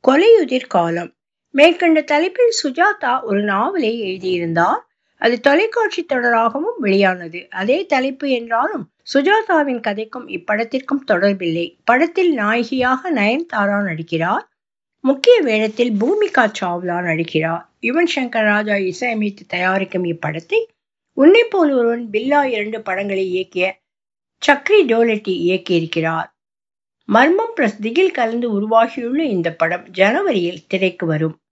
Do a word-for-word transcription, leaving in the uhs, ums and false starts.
கொலையுதிர் காலம். மேற்கண்ட தலைப்பில் சுஜாதா ஒரு நாவலை எழுதியிருந்தார். அது தொலைக்காட்சி தொடராகவும் வெளியானது. அதே தலைப்பு என்றாலும் சுஜாதாவின் கதைக்கும் இப்படத்திற்கும் தொடர்பில்லை. படத்தில் நாயகியாக நயன்தாரா நடிக்கிறார். முக்கிய வேடத்தில் பூமிகா சாவ்லா நடிக்கிறார். யுவன் சங்கர் ராஜா இசையமைத்து தயாரிக்கும் இப்படத்தை உன்னை போல் ஒருவன், பில்லா இரண்டு படங்களை இயக்கிய சக்ரி டோலட்டி இயக்கியிருக்கிறார். மர்மம் பிளஸ் திகில் கலந்து உருவாகியுள்ள இந்த படம் ஜனவரியில் திரைக்கு வரும்.